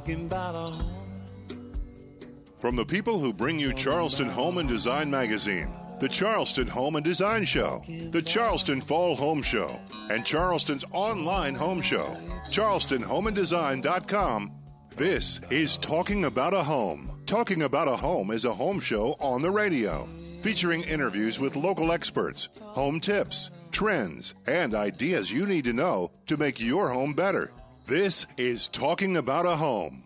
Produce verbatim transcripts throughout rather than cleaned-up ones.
talking about a home. From the people who bring you Charleston Home and Design Magazine, the Charleston Home and Design Show, the Charleston Fall Home Show, and Charleston's online home show, charleston home and design dot com, this is Talking About a Home. Talking About a Home is a home show on the radio, featuring interviews with local experts, home tips, trends, and ideas you need to know to make your home better. This is Talking About a Home.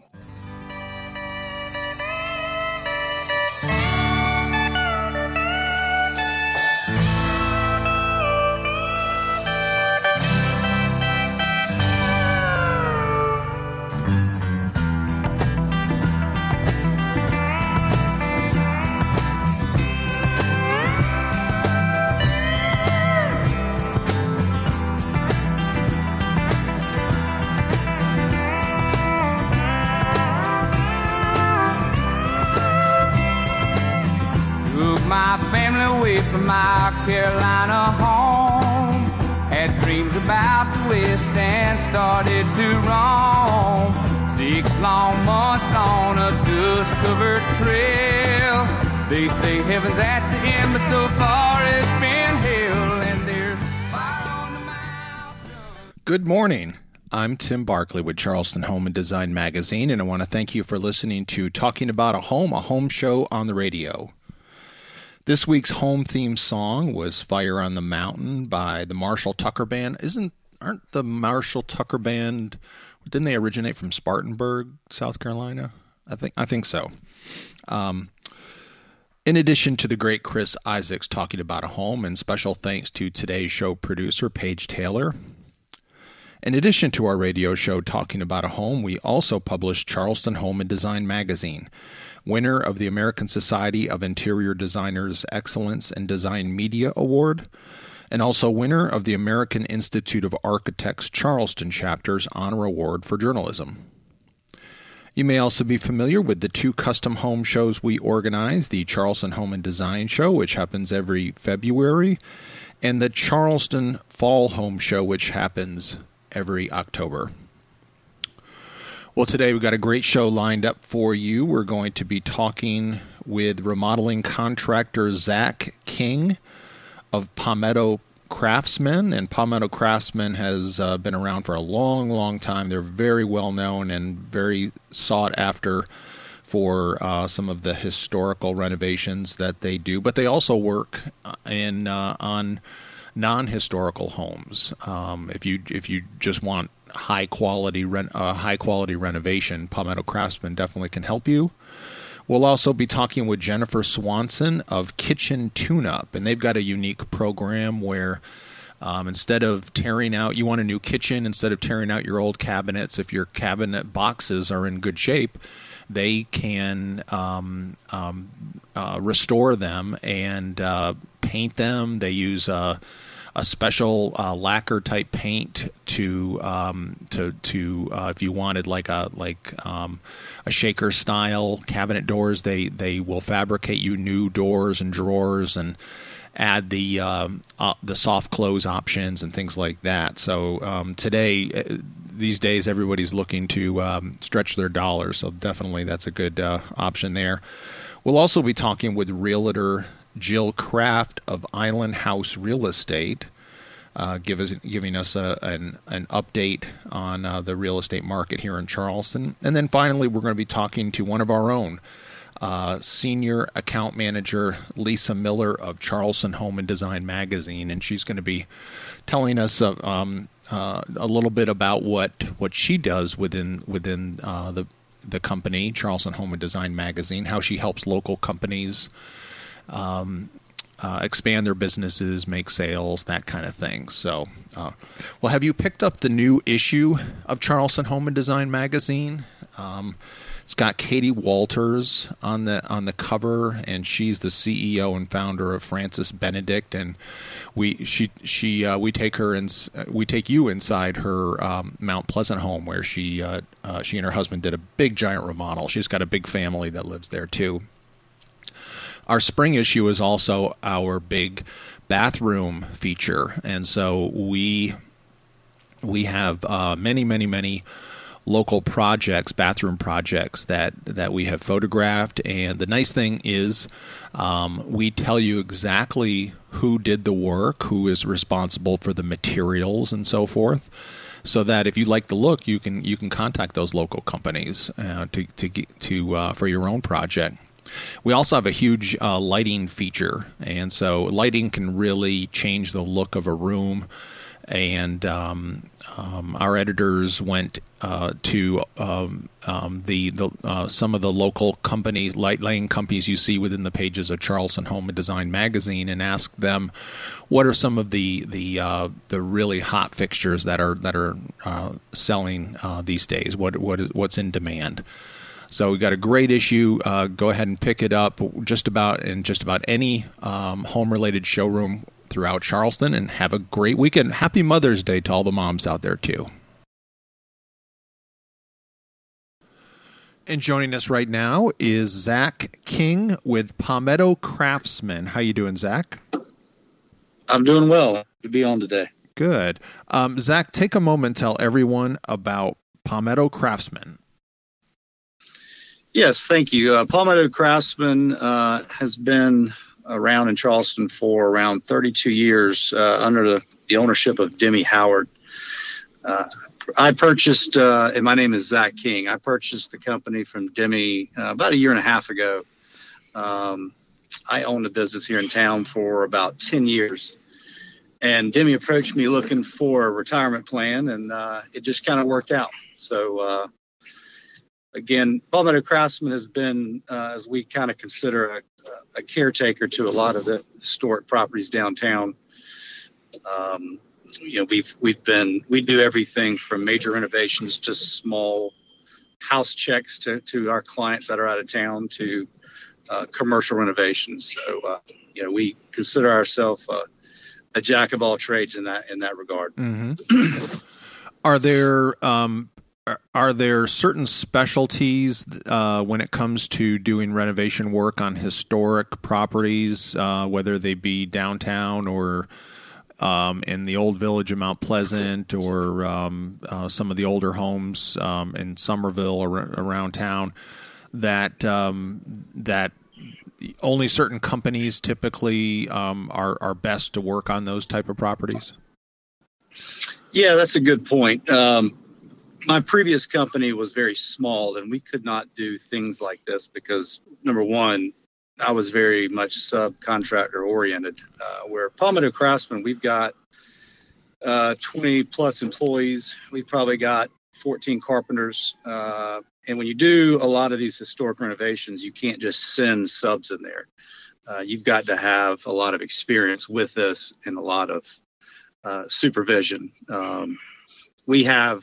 From my Carolina home, had dreams about the West and started to roam. Six long months on a dust-covered trail. They say heaven's at the end, but so far it's been hell, and there's fire on the mountain. Good morning. I'm Tim Barkley with Charleston Home and Design Magazine, and I want to thank you for listening to Talking About a Home, a home show on the radio. This week's home theme song was Fire on the Mountain by the Marshall Tucker Band. Isn't aren't the Marshall Tucker Band, didn't they originate from Spartanburg, South Carolina? I think I think so. Um, in addition to the great Chris Isaacs talking about a home, and special thanks to today's show producer, Paige Taylor. In addition to our radio show Talking About a Home, we also published Charleston Home and Design Magazine, winner of the American Society of Interior Designers Excellence in Design Media Award, and also winner of the American Institute of Architects Charleston Chapter's Honor Award for Journalism. You may also be familiar with the two custom home shows we organize, the Charleston Home and Design Show, which happens every February, and the Charleston Fall Home Show, which happens every October. Well, today we've got a great show lined up for you. We're going to be talking with remodeling contractor Zach King of Palmetto Craftsmen, and Palmetto Craftsmen has uh, been around for a long, long time. They're very well known and very sought after for uh, some of the historical renovations that they do, but they also work in uh, on non-historical homes. Um, if you if you just want high quality ren- uh, high quality renovation, Palmetto Craftsmen definitely can help you. We'll also be talking with Jennifer Swanson of Kitchen Tune-Up, and they've got a unique program where um, instead of tearing out, you want a new kitchen, instead of tearing out your old cabinets, if your cabinet boxes are in good shape, they can um, um, uh, restore them and uh, paint them. They use uh, a special uh, lacquer type paint to um, to to uh, if you wanted like a like um, a shaker style cabinet doors, they they will fabricate you new doors and drawers and add the um, uh, the soft close options and things like that. So um, today, these days, everybody's looking to um, stretch their dollars. So definitely, that's a good uh, option there. We'll also be talking with realtor Jill Kraft of Island House Real Estate, uh, give us, giving us a, an, an update on uh, the real estate market here in Charleston. And then finally, we're going to be talking to one of our own, uh, Senior Account Manager Lisa Miller of Charleston Home and Design Magazine, and she's going to be telling us uh, um, uh, a little bit about what, what she does within within uh, the the company, Charleston Home and Design Magazine, how she helps local companies Um, uh, expand their businesses, make sales, that kind of thing. So, uh, well, have you picked up the new issue of Charleston Home and Design Magazine? Um, it's got Katie Walters on the on the cover, and she's the C E O and founder of Francis Benedict. And we she she uh, we take her in, we take you inside her um, Mount Pleasant home, where she uh, uh, she and her husband did a big giant remodel. She's got a big family that lives there too. Our spring issue is also our big bathroom feature, and so we we have uh, many, many, many local projects, bathroom projects that, that we have photographed. And the nice thing is um, we tell you exactly who did the work, who is responsible for the materials and so forth, so that if you like the look, you can you can contact those local companies uh, to to get to uh, for your own project. We also have a huge uh, lighting feature, and so lighting can really change the look of a room. And um, um, our editors went uh, to um, um, the, the uh, some of the local companies, light lighting companies you see within the pages of Charleston Home and Design magazine, and asked them what are some of the the uh, the really hot fixtures that are that are uh, selling uh, these days. What what is what's in demand? So we got a great issue. Uh, go ahead and pick it up just about in just about any um, home-related showroom throughout Charleston, and have a great weekend. Happy Mother's Day to all the moms out there too. And joining us right now is Zach King with Palmetto Craftsman. How you doing, Zach? I'm doing well. To be on today. Good. Um, Zach, take a moment and tell everyone about Palmetto Craftsman. Yes, thank you. Uh, Palmetto Craftsman uh, has been around in Charleston for around thirty-two years uh, under the, the ownership of Demi Howard. Uh, I purchased, uh, and my name is Zach King. I purchased the company from Demi uh, about a year and a half ago. Um, I owned a business here in town for about ten years. And Demi approached me looking for a retirement plan, and uh, it just kind of worked out. So, uh, again, Palmetto Craftsman has been, uh, as we kind of consider a, a caretaker to a lot of the historic properties downtown. Um, you know, we've we've been we do everything from major renovations to small house checks to, to our clients that are out of town to uh, commercial renovations. So, uh, you know, we consider ourselves uh, a jack of all trades in that in that regard. Mm-hmm. Are there um, are there certain specialties uh, when it comes to doing renovation work on historic properties, uh, whether they be downtown or um, in the old village of Mount Pleasant, or um, uh, some of the older homes um, in Somerville or around town, that um, that only certain companies typically um, are are best to work on those type of properties? Yeah, that's a good point. Um, my previous company was very small, and we could not do things like this because, number one, I was very much subcontractor oriented. Uh, where Palmetto Craftsman, we've got uh, twenty plus employees. We've probably got fourteen carpenters. Uh, and when you do a lot of these historic renovations, you can't just send subs in there. Uh, you've got to have a lot of experience with this and a lot of uh, supervision. Um, we have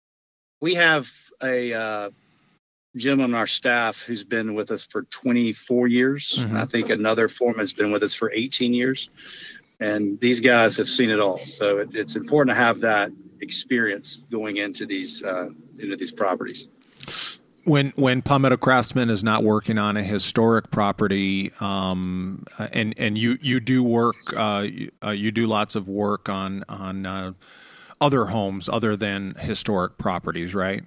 we have a uh, gentleman on our staff who's been with us for twenty-four years. Mm-hmm. I think another foreman has been with us for eighteen years. And these guys have seen it all. So it, it's important to have that experience going into these uh, into these properties. When when Palmetto Craftsman is not working on a historic property, um, and and you you do work, uh, you, uh, you do lots of work on on uh, other homes other than historic properties, right?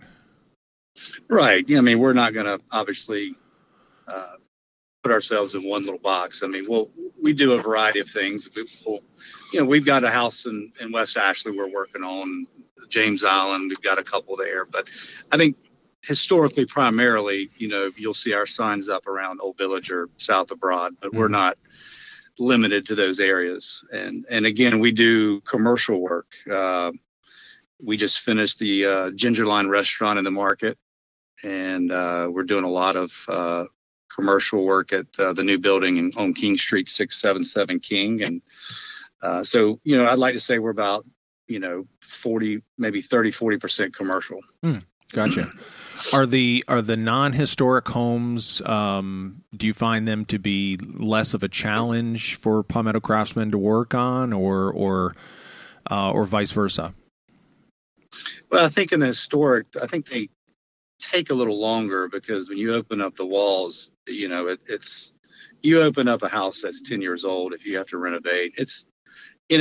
Right. I mean, we're not going to obviously uh, put ourselves in one little box. I mean, we'll we do a variety of things. We'll, you know, we've got a house in, in West Ashley we're working on, James Island. We've got a couple there, but I think historically, primarily, you know, you'll see our signs up around Old Village or South of Broad, but mm-hmm. we're not limited to those areas. And and again, we do commercial work. Uh, we just finished the uh, Ginger Line restaurant in the market, and uh, we're doing a lot of uh, commercial work at uh, the new building in, on King Street, six seventy-seven King. And uh, so, you know, I'd like to say we're about, you know, forty, maybe thirty, forty percent commercial. Mm, gotcha. Are the are the non-historic homes, um, do you find them to be less of a challenge for Palmetto Craftsmen to work on, or or uh, or vice versa? Well, I think in the historic, I think they take a little longer because when you open up the walls, you know, it, it's you open up a house that's ten years old. If you have to renovate, it's, you know, you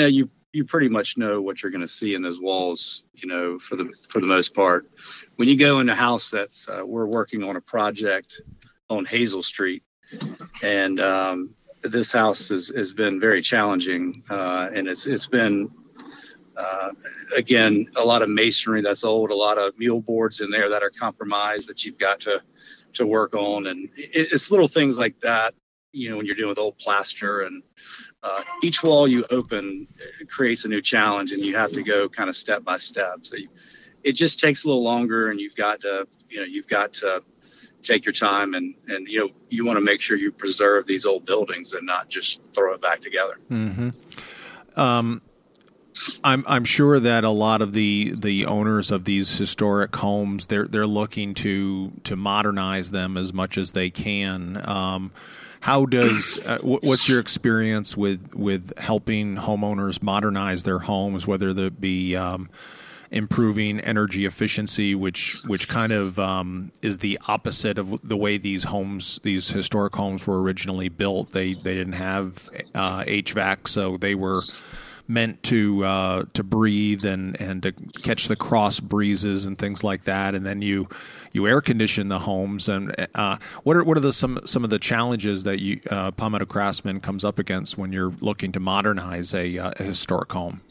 you pretty much know what you're going to see in those walls, you know, for the for the most part. When you go in a house that's uh, we're working on a project on Hazel Street, and um, this house has has been very challenging, uh, and it's it's been uh, again a lot of masonry that's old, a lot of mule boards in there that are compromised that you've got to to work on, and it, it's little things like that, you know, when you're dealing with old plaster. And uh, each wall you open creates a new challenge, and you have to go kind of step by step. So you, it just takes a little longer, and you've got to, you know, you've got to take your time, and, and, you know, you want to make sure you preserve these old buildings and not just throw it back together. Mm-hmm. Um, I'm I'm sure that a lot of the, the owners of these historic homes, they're they're looking to to modernize them as much as they can. Um, how does uh, what's your experience with with helping homeowners modernize their homes, whether that be um, improving energy efficiency, which which kind of um, is the opposite of the way these homes, these historic homes, were originally built. They they didn't have uh, H V A C, so they were meant to uh, to breathe and, and to catch the cross breezes and things like that. And then you you air condition the homes. And uh, what are what are the some some of the challenges that you uh, Palmetto Craftsman comes up against when you're looking to modernize a, uh, a historic home?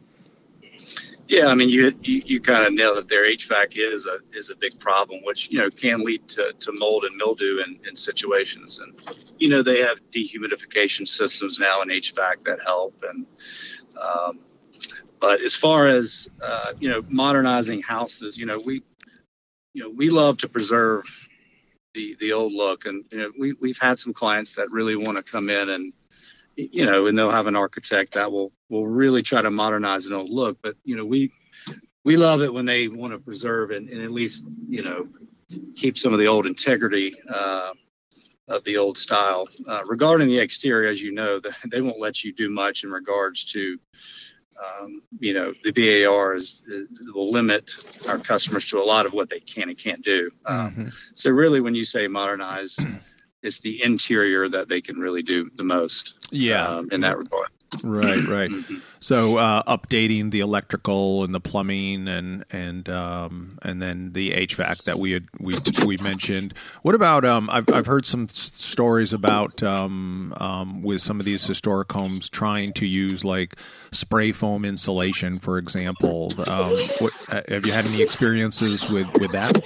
Yeah, I mean, you you, you kind of nailed it there. H V A C is a is a big problem, which, you know, can lead to, to mold and mildew in, in situations. And, you know, they have dehumidification systems now in H V A C that help. And um, but as far as uh, you know, modernizing houses, you know, we you know we love to preserve the the old look, and you know, we we've had some clients that really want to come in and, you know, and they'll have an architect that will will really try to modernize an old look. But, you know, we we love it when they want to preserve and, and at least, you know, keep some of the old integrity uh, of the old style. Uh, regarding the exterior, as you know, the, they won't let you do much in regards to, um, you know, the B A R is, is will limit our customers to a lot of what they can and can't do. Um, mm-hmm. So really, when you say modernize, it's the interior that they can really do the most. Yeah, um, in that regard. Right, right. Mm-hmm. So uh, updating the electrical and the plumbing and and um, and then the H V A C that we had we we mentioned. What about um, I've I've heard some s- stories about um, um, with some of these historic homes trying to use like spray foam insulation, for example. Um, what have you had any experiences with with that?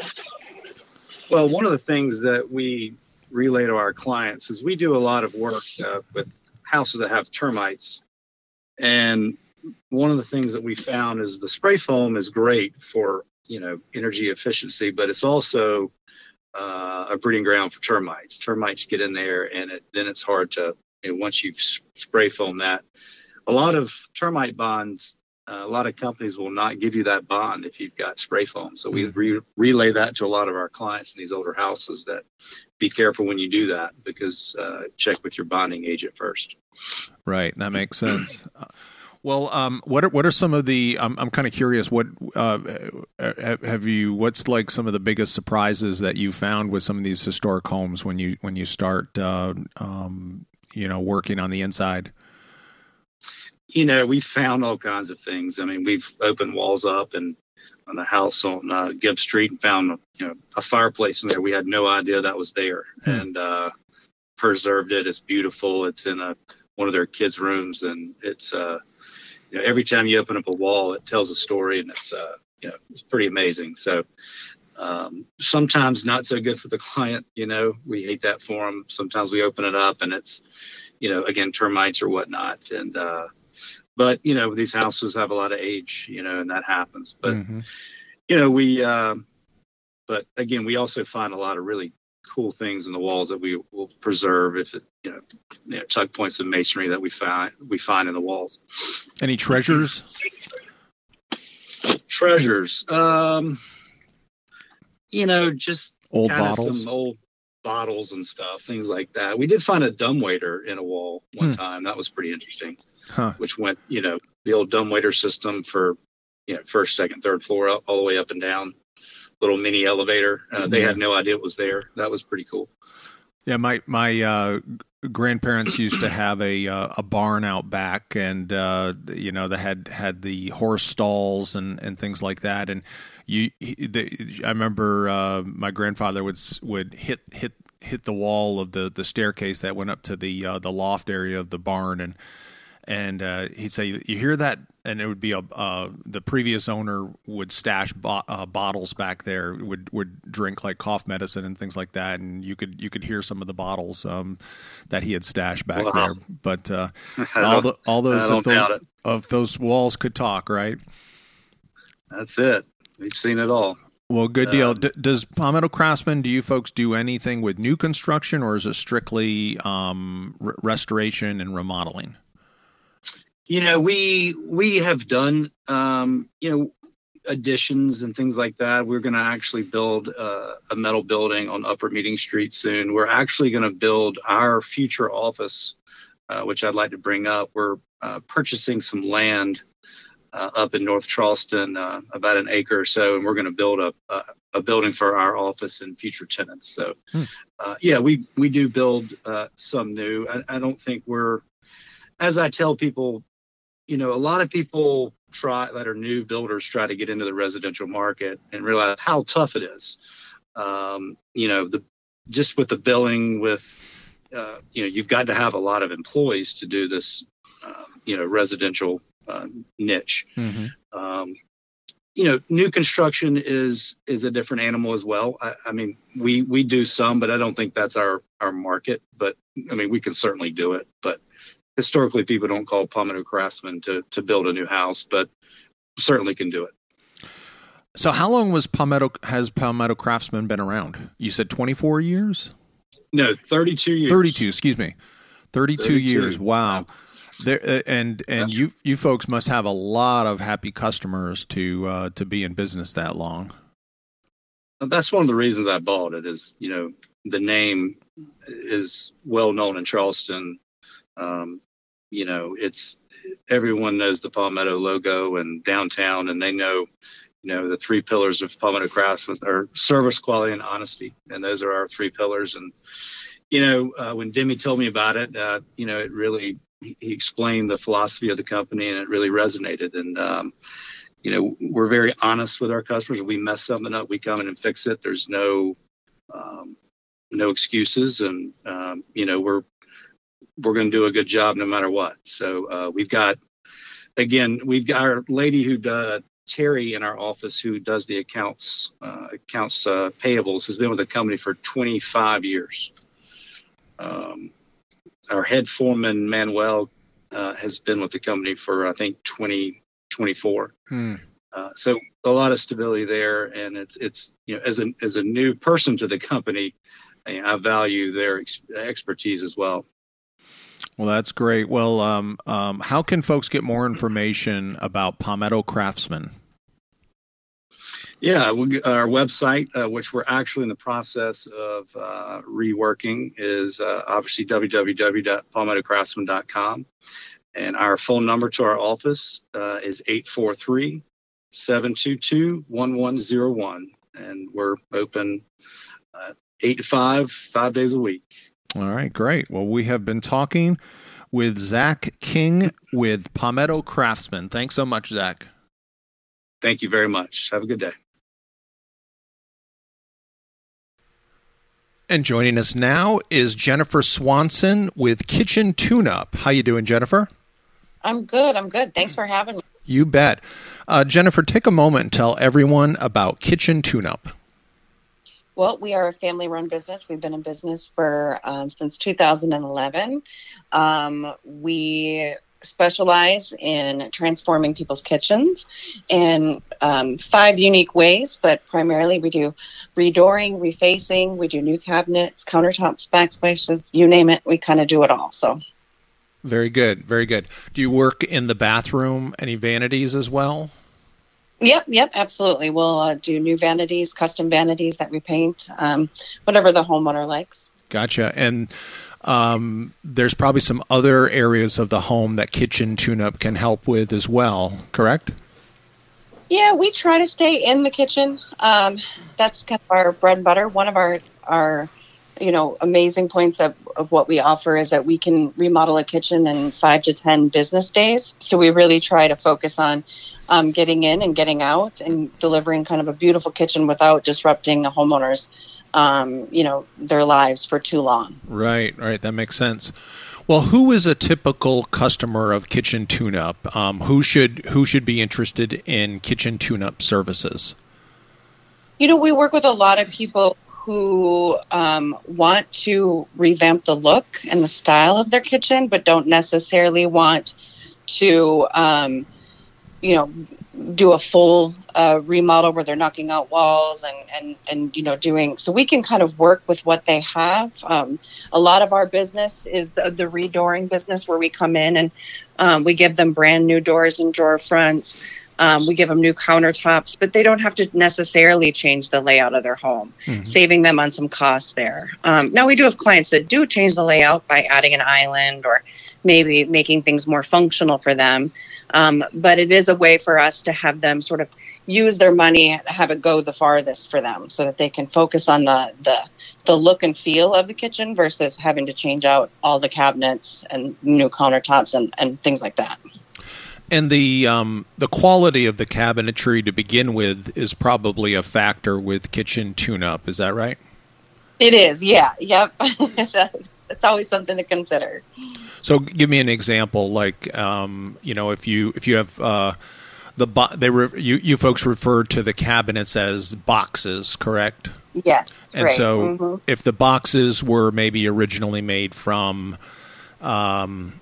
Well, one of the things that we relay to our clients is we do a lot of work uh, with houses that have termites, and one of the things that we found is the spray foam is great for, you know, energy efficiency, but it's also uh, a breeding ground for termites. Termites get in there, and it, then it's hard to, you know, once you've spray foam that. A lot of termite bonds, uh, a lot of companies will not give you that bond if you've got spray foam. So we re- relay that to a lot of our clients in these older houses, that be careful when you do that, because uh, check with your bonding agent first. Right, that makes sense. Well, um, what are what are some of the? I'm I'm kind of curious. What uh, have you? What's like some of the biggest surprises that you found with some of these historic homes when you when you start, uh, um, you know, working on the inside? You know, we found all kinds of things. I mean, we've opened walls up and on a house on uh, Gibb Street and found, you know, a fireplace in there. We had no idea that was there, hmm. and uh, preserved it. It's beautiful. It's in a one of their kids' rooms, and it's uh, you know, every time you open up a wall, it tells a story, and it's uh, you know, it's pretty amazing. So um, sometimes not so good for the client. You know, we hate that for them. Sometimes we open it up, and it's, you know, again, termites or whatnot, and uh, but, you know, these houses have a lot of age, you know, and that happens. But, mm-hmm. you know, we, uh, but again, we also find a lot of really cool things in the walls that we will preserve if it, you know, you know tuck points of masonry that we find, we find in the walls. Any treasures? Treasures. Um, you know, just old bottles, some old bottles and stuff, things like that. We did find a dumbwaiter in a wall one hmm. time. That was pretty interesting. Huh. Which went, you know, the old dumbwaiter system for, you know, first, second, third floor, all, all the way up and down, little mini elevator. Uh, they yeah. had no idea it was there. That was pretty cool. Yeah, my my uh, grandparents used to have a uh, a barn out back, and uh, you know they had had the horse stalls and, and things like that. And you, the, I remember uh, my grandfather would would hit hit hit the wall of the, the staircase that went up to the uh, the loft area of the barn, and and uh, he'd say, "You hear that?" And it would be a uh, the previous owner would stash bo- uh, bottles back there, would would drink like cough medicine and things like that, and you could you could hear some of the bottles um, that he had stashed back wow. there. But uh, all the all those of those, of those walls could talk, right? That's it. We've seen it all. Well, good deal. Um, D- does Palmetto Craftsman, do you folks do anything with new construction, or is it strictly um, r- restoration and remodeling? You know, we we have done, um, you know, additions and things like that. We're going to actually build uh, a metal building on Upper Meeting Street soon. We're actually going to build our future office, uh, which I'd like to bring up. We're uh, purchasing some land uh, up in North Charleston, uh, about an acre or so, and we're going to build a, a, a building for our office and future tenants. So, hmm. uh, yeah, we, we do build uh, some new. I, I don't think we're, as I tell people, you know, a lot of people try that are new builders try to get into the residential market and realize how tough it is. Um, you know, the just with the billing, with uh, you know, you've got to have a lot of employees to do this, uh, you know, residential uh, niche. Mm-hmm. Um, you know, new construction is is a different animal as well. I, I mean, we we do some, but I don't think that's our our market. But I mean, we can certainly do it, but historically, people don't call Palmetto Craftsman to, to build a new house, but certainly can do it. So how long was Palmetto, has Palmetto Craftsman been around? You said twenty-four years? No, thirty-two years. thirty-two, excuse me. thirty-two, thirty-two. Years. Wow. There, uh, and and you you folks must have a lot of happy customers to uh, to be in business that long. That's one of the reasons I bought it is, you know, the name is well known in Charleston. Um, you know, it's everyone knows the Palmetto logo and downtown, and they know, you know, the three pillars of Palmetto Craftsman are service, quality, and honesty. And those are our three pillars. And, you know, uh, when Demi told me about it, uh, you know, it really, he explained the philosophy of the company, and it really resonated. And, um, you know, we're very honest with our customers. If we mess something up, we come in and fix it. There's no, um, no excuses. And, um, you know, we're, we're going to do a good job no matter what. So uh, we've got, again, we've got our lady who does, Terry in our office, who does the accounts, uh, accounts uh, payables, has been with the company for twenty-five years. Um, our head foreman, Manuel, uh, has been with the company for, I think, twenty, twenty-four. Hmm. Uh, so a lot of stability there. And it's, it's, you know, as a, as a new person to the company, I, I value their ex- expertise as well. Well, that's great. Well, um, um, how can folks get more information about Palmetto Craftsman? Yeah, we, our website, uh, which we're actually in the process of uh, reworking, is uh, obviously w w w dot palmetto craftsman dot com. And our phone number to our office uh, is eight four three, seven two two, one one zero one. And we're open uh, eight to five, five days a week. All right, great. Well, we have been talking with Zach King with Palmetto Craftsman. Thanks so much, Zach. Thank you very much. Have a good day. And joining us now is Jennifer Swanson with Kitchen Tune-Up. How you doing, Jennifer? I'm good. I'm good. Thanks for having me. You bet. Uh, Jennifer, take a moment and tell everyone about Kitchen Tune-Up. Well, we are a family-run business. We've been in business for um, since two thousand eleven. Um, we specialize in transforming people's kitchens in um, five unique ways, but primarily we do redooring, refacing, we do new cabinets, countertops, backsplashes, you name it. We kind of do it all. So, very good, very good. Do you work in the bathroom? Any vanities as well? Yep, yep, absolutely. We'll uh, do new vanities, custom vanities that we paint, um, whatever the homeowner likes. Gotcha. And um, there's probably some other areas of the home that Kitchen Tune-Up can help with as well, correct? Yeah, we try to stay in the kitchen. Um, that's kind of our bread and butter. One of our, our you know, amazing points of, of what we offer is that we can remodel a kitchen in five to ten business days. So we really try to focus on um, getting in and getting out and delivering kind of a beautiful kitchen without disrupting the homeowners, um, you know, their lives for too long. Right, right. That makes sense. Well, who is a typical customer of Kitchen Tune-Up? Um, who should who should be interested in Kitchen Tune-Up services? You know, we work with a lot of people who um, want to revamp the look and the style of their kitchen, but don't necessarily want to, um, you know, do a full uh, remodel where they're knocking out walls and, and, and, you know, doing, so we can kind of work with what they have. Um, a lot of our business is the, the redooring business where we come in and um, we give them brand new doors and drawer fronts. Um, we give them new countertops, but they don't have to necessarily change the layout of their home, mm-hmm. saving them on some costs there. Um, now, we do have clients that do change the layout by adding an island or maybe making things more functional for them. Um, but it is a way for us to have them sort of use their money, have it go the farthest for them so that they can focus on the, the, the look and feel of the kitchen versus having to change out all the cabinets and new countertops and, and things like that. And the um, the quality of the cabinetry to begin with is probably a factor with Kitchen Tune-Up. Is that right? It is, yeah. Yep. It's always something to consider. So give me an example, like, um, you know, if you if you have uh, the bo- they re- you, you folks refer to the cabinets as boxes, correct? Yes, and right. so mm-hmm. if the boxes were maybe originally made from um,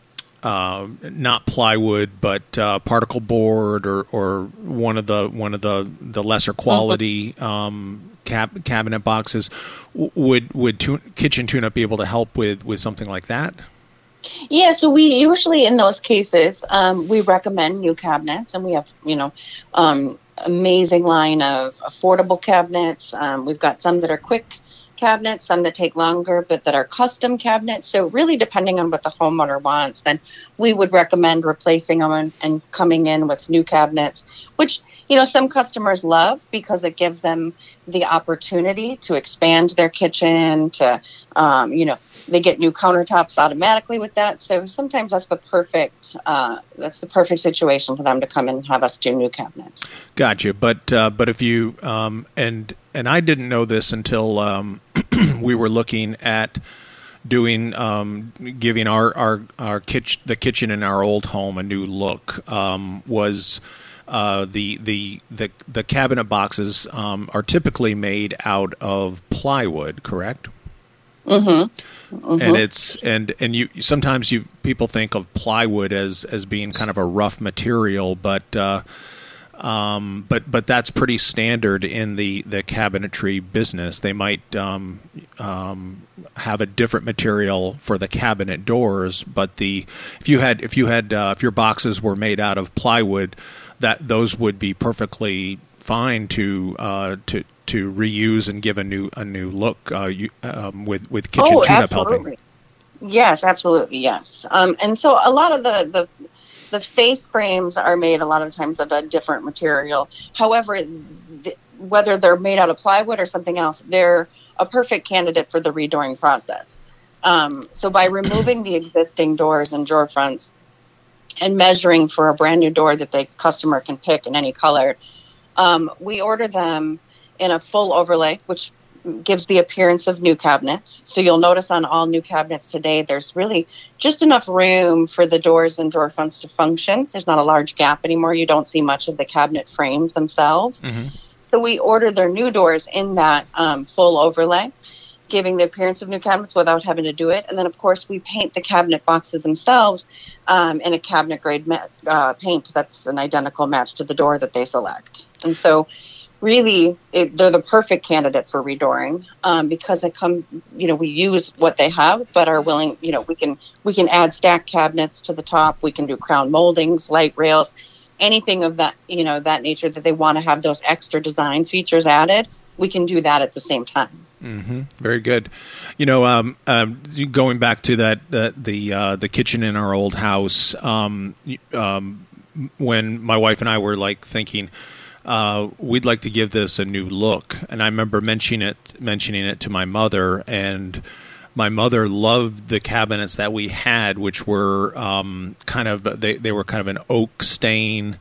Uh, not plywood, but uh, particle board, or, or one of the one of the, the lesser quality um, cab- cabinet boxes. W- would would tune- Kitchen Tune-Up be able to help with, with something like that? Yeah, so we usually in those cases um, we recommend new cabinets, and we have you know um, amazing line of affordable cabinets. Um, we've got some that are quick cabinets, some that take longer, but that are custom cabinets. So really depending on what the homeowner wants, then we would recommend replacing them and, and coming in with new cabinets, which, you know, some customers love because it gives them the opportunity to expand their kitchen, to, um, you know, they get new countertops automatically with that. So sometimes that's the perfect, uh, that's the perfect situation for them to come in and have us do new cabinets. Gotcha. But, uh, but if you, um, and, and I didn't know this until, um, we were looking at doing, um, giving our, our, our kitchen, the kitchen in our old home a new look, um, was, uh, the, the, the, the cabinet boxes, um, are typically made out of plywood, correct? Mm-hmm. Mm-hmm. And it's, and, and you, sometimes you, people think of plywood as, as being kind of a rough material, but, uh, Um, but but that's pretty standard in the, the cabinetry business. They might um, um, have a different material for the cabinet doors, but the if you had if you had uh, if your boxes were made out of plywood, that those would be perfectly fine to uh, to to reuse and give a new a new look uh, you, um, with with Kitchen oh, Tune-Up helping. Yes, absolutely, yes. Um, and so a lot of the the The face frames are made a lot of times of a different material. However, th- whether they're made out of plywood or something else, they're a perfect candidate for the redooring process. Um, so by removing the existing doors and drawer fronts and measuring for a brand new door that the customer can pick in any color, um, we order them in a full overlay, which gives the appearance of new cabinets. So you'll notice on all new cabinets today, there's really just enough room for the doors and drawer fronts to function. There's not a large gap anymore. You don't see much of the cabinet frames themselves. Mm-hmm. So we ordered their new doors in that um, full overlay, giving the appearance of new cabinets without having to do it. And then, of course, we paint the cabinet boxes themselves um, in a cabinet grade ma- uh, paint that's an identical match to the door that they select. And so really, it, they're the perfect candidate for redooring um, because it come, you know, we use what they have, but are willing, you know, we can we can add stacked cabinets to the top. We can do crown moldings, light rails, anything of that, you know, that nature that they want to have those extra design features added. We can do that at the same time. Mm-hmm. Very good. You know, um, um, going back to that, that the uh, the kitchen in our old house, um, um, when my wife and I were like thinking. uh, we'd like to give this a new look. And I remember mentioning it, mentioning it to my mother, and my mother loved the cabinets that we had, which were um, kind of they, they were kind of an oak stain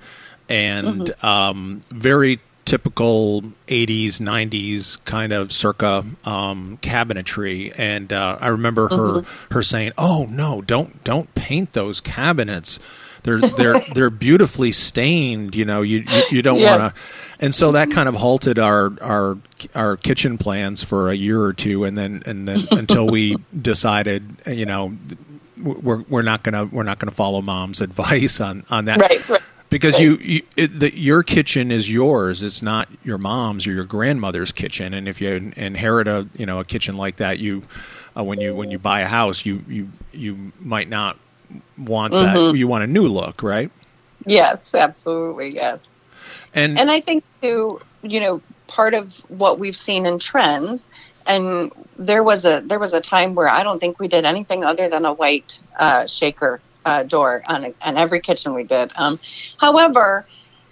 and mm-hmm. um, very typical eighties, nineties kind of circa um, cabinetry. And uh, I remember her mm-hmm. her saying, "Oh no, don't don't paint those cabinets. They're they're they're beautifully stained. You know, you you, you don't yes. want to." And so that kind of halted our our our kitchen plans for a year or two, and then and then until we decided, you know, we're we're not gonna we're not gonna follow Mom's advice on on that. Right. right. Because right. you, you it, the, your kitchen is yours. It's not your mom's or your grandmother's kitchen. And if you inherit a you know a kitchen like that, you uh, when you when you buy a house, you you, you might not want mm-hmm. that. You want a new look, right? Yes, absolutely, yes. And and I think too, you know, part of what we've seen in trends, and there was a there was a time where I don't think we did anything other than a white uh, shaker. Uh, door on, a, on every kitchen we did. Um, however,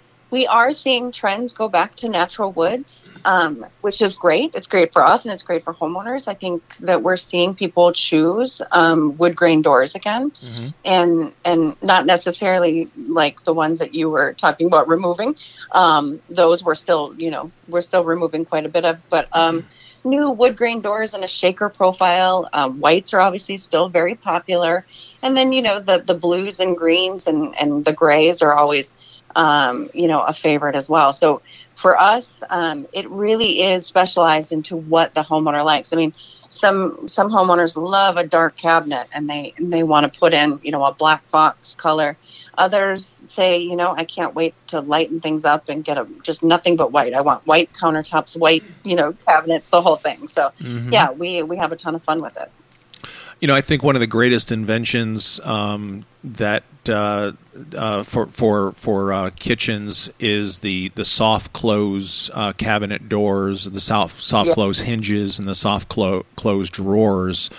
we are seeing trends go back to natural woods, um, which is great. It's great for us and it's great for homeowners. I think that we're seeing people choose um, wood grain doors again, mm-hmm. and and not necessarily like the ones that you were talking about removing. Um, those we're still, you know, we're still removing quite a bit of, but um, new wood grain doors in a shaker profile. Um, whites are obviously still very popular. And then, you know, the, the blues and greens and, and the grays are always, um, you know, a favorite as well. So for us, um, it really is specialized into what the homeowner likes. I mean, some some homeowners love a dark cabinet and they and they want to put in, you know, a black fox color. Others say, you know, I can't wait to lighten things up and get a just nothing but white. I want white countertops, white, you know, cabinets, the whole thing. So, mm-hmm. yeah, we we have a ton of fun with it. You know, I think one of the greatest inventions um, that uh, uh, for for for uh, kitchens is the the soft close uh, cabinet doors, the soft soft yep. close hinges, and the soft clo- close drawers.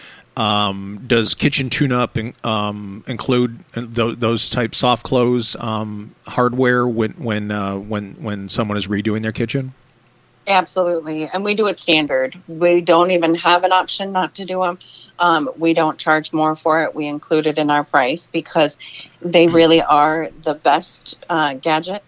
Um, does Kitchen Tune-Up in, um, include th- those type soft close um, hardware when when uh, when when someone is redoing their kitchen? Absolutely. And we do it standard. We don't even have an option not to do them. Um, we don't charge more for it. We include it in our price because they really are the best uh, gadget.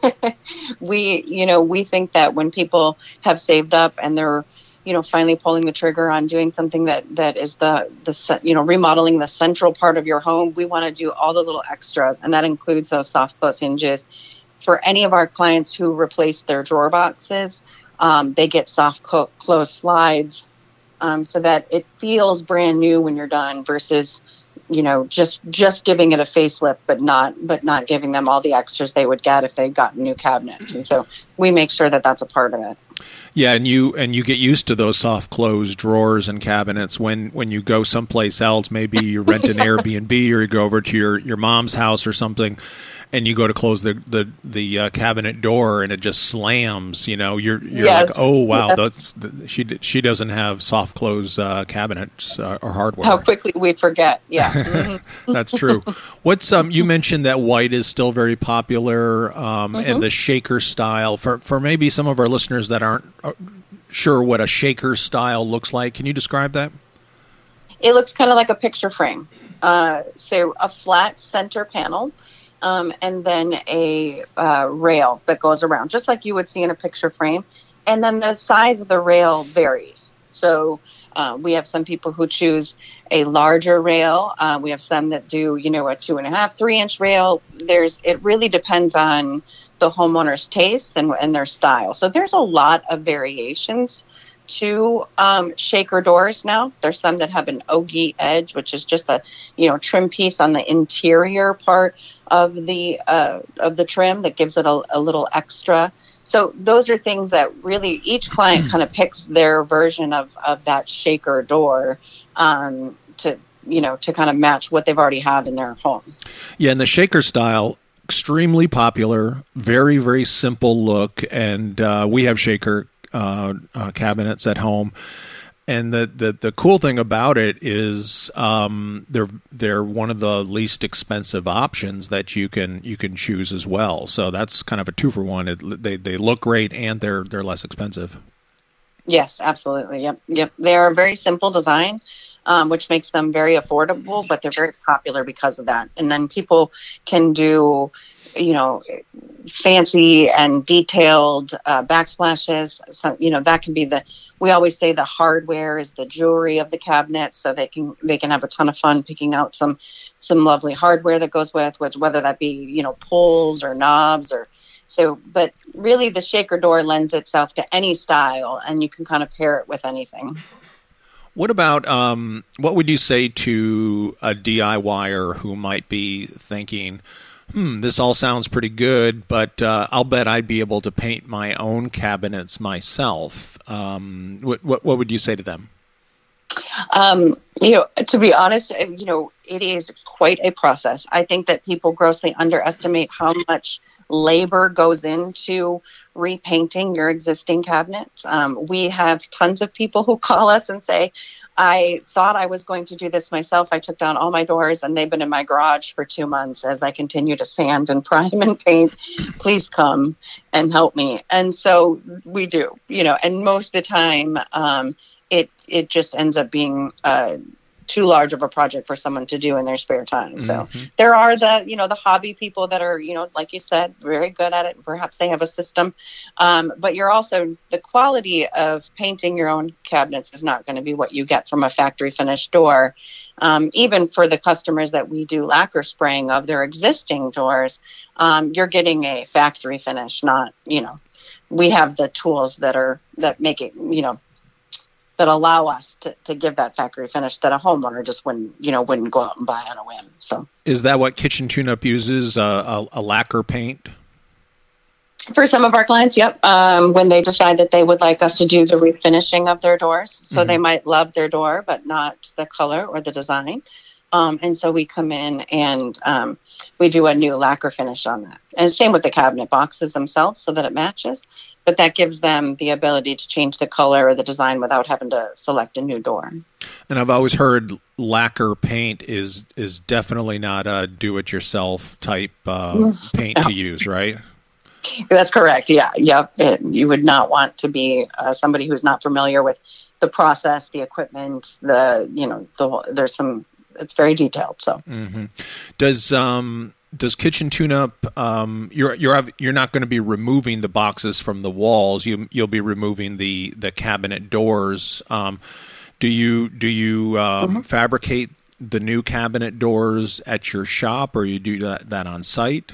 we, you know, we think that when people have saved up and they're, you know, finally pulling the trigger on doing something that, that is the, the, you know, remodeling the central part of your home, we want to do all the little extras. And that includes those soft close hinges. For any of our clients who replace their drawer boxes, um, they get soft co- close slides um, so that it feels brand new when you're done versus, you know, just just giving it a facelift, but not but not giving them all the extras they would get if they got new cabinets. And so we make sure that that's a part of it. Yeah, and you and you get used to those soft close drawers and cabinets when, when you go someplace else. Maybe you rent an Airbnb or you go over to your, your mom's house or something, and you go to close the the, the uh, cabinet door and it just slams. You know, you're you're yes. like, oh wow, that's the, she she doesn't have soft close uh, cabinets uh, or hardware. How quickly we forget. Yeah, mm-hmm. That's true. What's um you mentioned that white is still very popular um, mm-hmm. and the shaker style for for maybe some of our listeners that aren't sure what a shaker style looks like. Can you describe that? It looks kind of like a picture frame. Uh, so a flat center panel. Um, and then a uh, rail that goes around, just like you would see in a picture frame. And then the size of the rail varies. So uh, we have some people who choose a larger rail. Uh, we have some that do, you know, a two and a half, three inch rail. There's, it really depends on the homeowner's taste and, and their style. So there's a lot of variations to um, shaker doors now. There's some that have an ogee edge, which is just a, you know, trim piece on the interior part of the uh, of the trim that gives it a, a little extra. So those are things that really each client kind of picks their version of, of that shaker door um, to, you know, to kind of match what they've already have in their home. Yeah, and the shaker style, extremely popular, very, very simple look. And uh, we have shaker Uh, uh, cabinets at home, And the, the, the cool thing about it is um, they're they're one of the least expensive options that you can you can choose as well. So that's kind of a two for one. It, they they look great and they're they're less expensive. Yes, absolutely. Yep, yep. They're a very simple design, um, which makes them very affordable, but they're very popular because of that. And then people can do, you know, fancy and detailed uh, backsplashes. So, you know, that can be the, we always say the hardware is the jewelry of the cabinet, so they can, they can have a ton of fun picking out some, some lovely hardware that goes with, which, whether that be, you know, pulls or knobs or, so, but really the shaker door lends itself to any style, and you can kind of pair it with anything. What about, um, what would you say to a DIYer who might be thinking, hmm, this all sounds pretty good, but uh, I'll bet I'd be able to paint my own cabinets myself. Um, what, what what would you say to them? Um, you know, to be honest, you know, it is quite a process. I think that people grossly underestimate how much labor goes into repainting your existing cabinets. Um, we have tons of people who call us and say, I thought I was going to do this myself. I took down all my doors and they've been in my garage for two months as I continue to sand and prime and paint. Please come and help me. And so we do, you know, and most of the time, um, it, it just ends up being, uh, too large of a project for someone to do in their spare time. So mm-hmm. there are the, you know, the hobby people that are, you know, like you said, very good at it. Perhaps they have a system. Um, but you're also, the quality of painting your own cabinets is not going to be what you get from a factory finished door. Um, even for the customers that we do lacquer spraying of their existing doors, um, you're getting a factory finish, not, you know, we have the tools that are, that make it, you know, that allow us to, to give that factory finish that a homeowner just wouldn't, you know, wouldn't go out and buy on a whim. So, is that what Kitchen Tune-Up uses? Uh, a, a lacquer paint? For some of our clients, yep. Um, when they decide that they would like us to do the refinishing of their doors, so mm-hmm. they might love their door but not the color or the design. Um, and so we come in and um, we do a new lacquer finish on that. And same with the cabinet boxes themselves so that it matches. But that gives them the ability to change the color or the design without having to select a new door. And I've always heard lacquer paint is is definitely not a do-it-yourself type uh, paint no. to use, right? That's correct. Yeah. Yep. It, you would not want to be uh, somebody who's not familiar with the process, the equipment, the, you know, the, there's some, it's very detailed. So mm-hmm. does, um, does Kitchen Tune-Up, um, you're, you're, you're not going to be removing the boxes from the walls. You, you'll be removing the, the cabinet doors. Um, do you, do you, um, mm-hmm. fabricate the new cabinet doors at your shop, or you do that, that on site?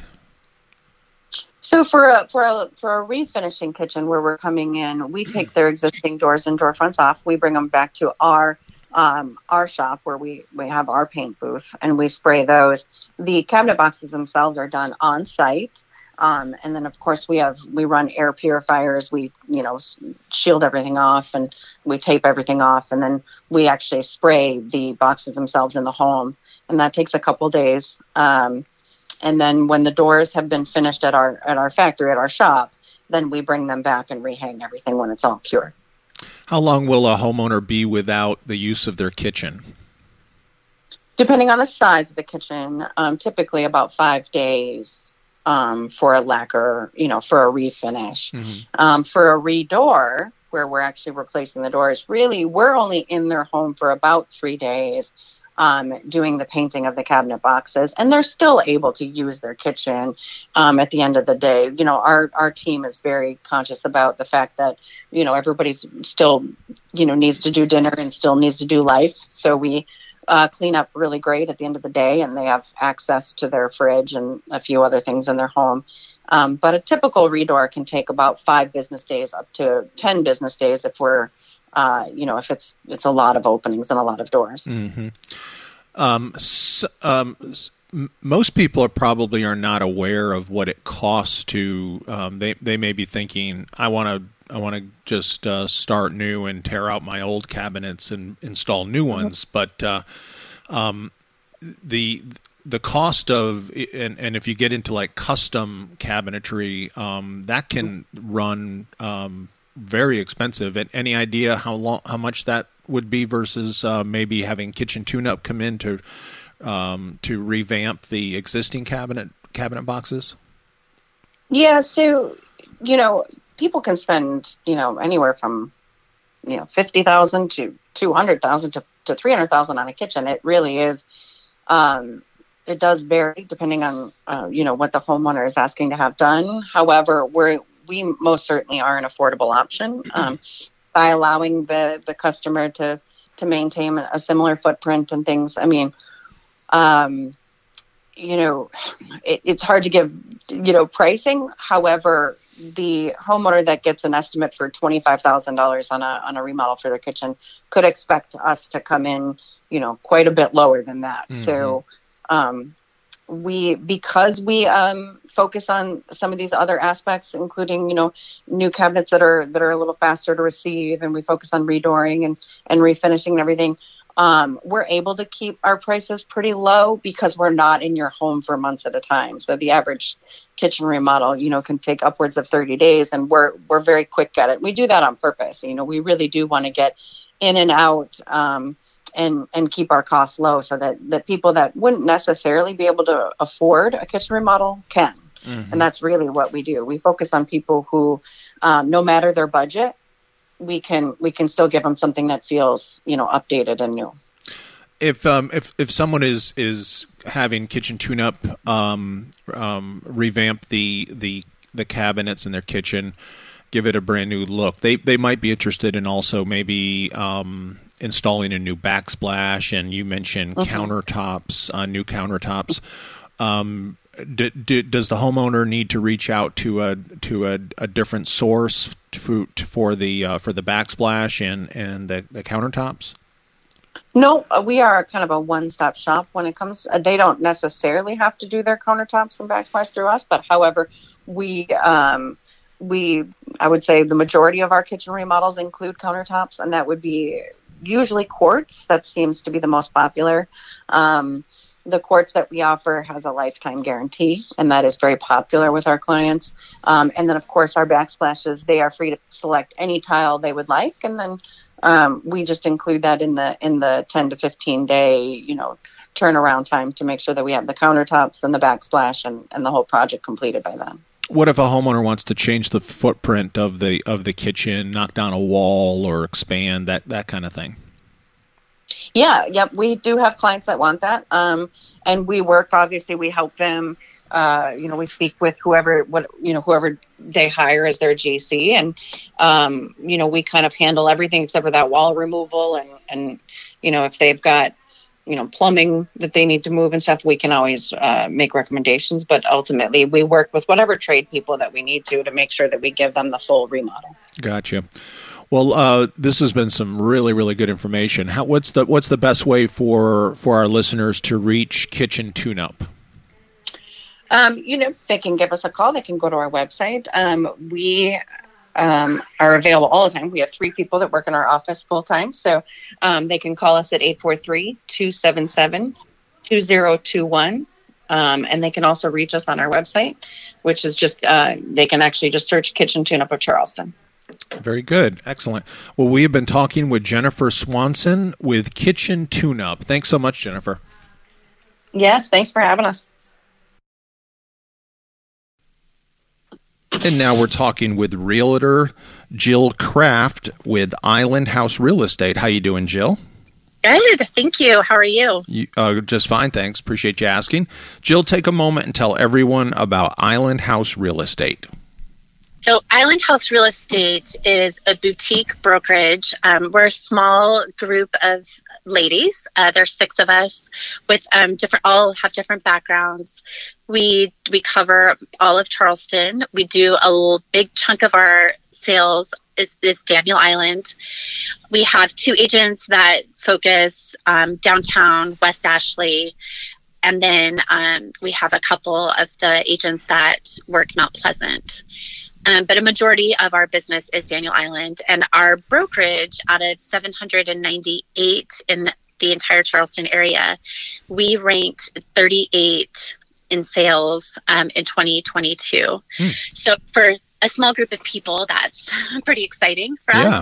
So for a, for a, for a refinishing kitchen where we're coming in, we take their existing doors and door fronts off. We bring them back to our um, our shop where we, we have our paint booth, and we spray those. The cabinet boxes themselves are done on site. Um, and then, of course, we have we run air purifiers. We, you know, shield everything off, and we tape everything off. And then we actually spray the boxes themselves in the home. And that takes a couple days. Um And then when the doors have been finished at our at our factory, at our shop, then we bring them back and rehang everything when it's all cured. How long will a homeowner be without the use of their kitchen? Depending on the size of the kitchen, um, typically about five days um, for a lacquer, you know, for a refinish. Mm-hmm. Um, for a redoor, where we're actually replacing the doors, really, we're only in their home for about three days. Um, doing the painting of the cabinet boxes, and they're still able to use their kitchen um, at the end of the day. You know, our, our team is very conscious about the fact that, you know, everybody's still, you know, needs to do dinner and still needs to do life. So we uh, clean up really great at the end of the day, and they have access to their fridge and a few other things in their home. Um, but a typical redoor can take about five business days up to ten business days if we're Uh, you know, if it's it's a lot of openings and a lot of doors. Mm-hmm. Um, so, um, most people are probably are not aware of what it costs to. Um, they they may be thinking, I want to I want to just uh, start new and tear out my old cabinets and install new ones. Mm-hmm. But uh, um, the the cost of and, and if you get into like custom cabinetry, um, that can run. Um, very expensive. And any idea how long, how much that would be versus uh, maybe having Kitchen Tune-Up come in to um, to revamp the existing cabinet cabinet boxes? Yeah, so you know, people can spend you know anywhere from you know fifty thousand to two hundred thousand to to three hundred thousand on a kitchen. It really is. Um, it does vary depending on uh, you know what the homeowner is asking to have done. However, we're we most certainly are an affordable option um, by allowing the the customer to to maintain a similar footprint and things. I mean, um, you know, it, it's hard to give you know pricing. However, the homeowner that gets an estimate for twenty-five thousand dollars on a on a remodel for their kitchen could expect us to come in, you know, quite a bit lower than that. Mm-hmm. So, um, we because we um, focus on some of these other aspects, including you know new cabinets that are that are a little faster to receive, and we focus on redooring and and refinishing and everything. Um, we're able to keep our prices pretty low because we're not in your home for months at a time. So the average kitchen remodel, you know, can take upwards of thirty days, and we're we're very quick at it. We do that on purpose. You know, we really do want to get in and out um, and and keep our costs low, so that that people that wouldn't necessarily be able to afford a kitchen remodel can. Mm-hmm. And that's really what we do. We focus on people who, um, no matter their budget, we can we can still give them something that feels you know updated and new. If um if if someone is is having Kitchen Tune-Up um um revamp the the the cabinets in their kitchen, give it a brand new look, they they might be interested in also maybe um installing a new backsplash, and you mentioned mm-hmm. countertops, uh, new countertops. Um, do, do, does the homeowner need to reach out to a to a, a different source to, to, for the uh, for the backsplash and and the, the countertops? No, we are kind of a one-stop shop when it comes. Uh, they don't necessarily have to do their countertops and backsplash through us, but however, we um, we I would say the majority of our kitchen remodels include countertops, and that would be usually quartz. That seems to be the most popular. Um, The quartz that we offer has a lifetime guarantee, and that is very popular with our clients. Um, and then, of course, our backsplashes, they are free to select any tile they would like, and then um, we just include that in the in the ten to fifteen day, you know, turnaround time to make sure that we have the countertops and the backsplash and, and the whole project completed by then. What if a homeowner wants to change the footprint of the of the kitchen, knock down a wall or expand, that that kind of thing? Yeah, yep. We do have clients that want that. Um, and we work, obviously, we help them. Uh, you know, we speak with whoever, what, you know, whoever they hire as their G C. And, um, you know, we kind of handle everything except for that wall removal. And, and, you know, if they've got, you know, plumbing that they need to move and stuff, we can always uh, make recommendations. But ultimately, we work with whatever trade people that we need to to make sure that we give them the full remodel. Gotcha. Well, uh, this has been some really, really good information. How, what's the what's the best way for for our listeners to reach Kitchen Tune-Up? Um, you know, they can give us a call. They can go to our website. Um, we um, are available all the time. We have three people that work in our office full time, so um, they can call us at eight four three, two seven seven, two zero two one. Um, and they can also reach us on our website, which is just uh, they can actually just search Kitchen Tune-Up of Charleston. Very good. Excellent. Well, we have been talking with Jennifer Swanson with Kitchen Tune-Up. Thanks so much, Jennifer. Yes, thanks for having us. And now we're talking with realtor Jill Kraft with Island House Real Estate. How you doing, Jill? Good. Thank you. How are you? you uh, just fine, thanks. Appreciate you asking. Jill, take a moment and tell everyone about Island House Real Estate. So Island House Real Estate is a boutique brokerage. Um, we're a small group of ladies. Uh, there's six of us with um, different, all have different backgrounds. We we cover all of Charleston. We do a big chunk of our sales is, is Daniel Island. We have two agents that focus um, downtown, West Ashley. And then um, we have a couple of the agents that work Mount Pleasant. Um, but a majority of our business is Daniel Island, and our brokerage, out of seven hundred ninety-eight in the entire Charleston area, we ranked thirty-eight in sales um, in twenty twenty-two. Hmm. So for a small group of people, that's pretty exciting for yeah. us.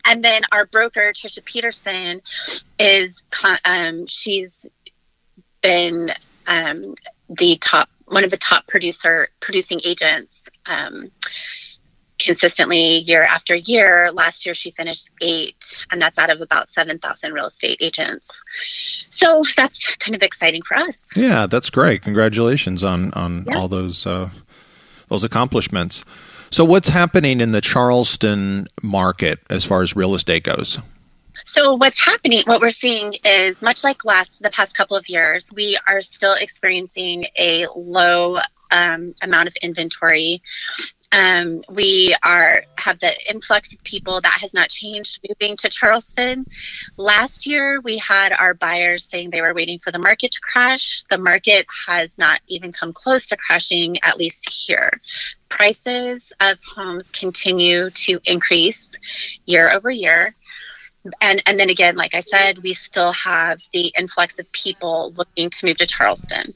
and then our broker, Trisha Peterson, is um, she's been um, the top one of the top producer producing agents um, consistently year after year. Last year she finished eight, and that's out of about seven thousand real estate agents. So that's kind of exciting for us. Yeah, that's great. Congratulations on on yeah. all those uh, those accomplishments. So what's happening in the Charleston market as far as real estate goes? So what's happening, what we're seeing is much like last the past couple of years, we are still experiencing a low um, amount of inventory. Um, we are have the influx of people that has not changed moving to Charleston. Last year, we had our buyers saying they were waiting for the market to crash. The market has not even come close to crashing, at least here. Prices of homes continue to increase year over year. And and then again, like I said, we still have the influx of people looking to move to Charleston.